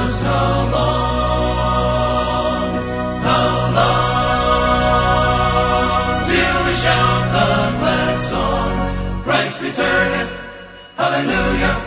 us how long till we shout the glad song, Christ returneth, hallelujah,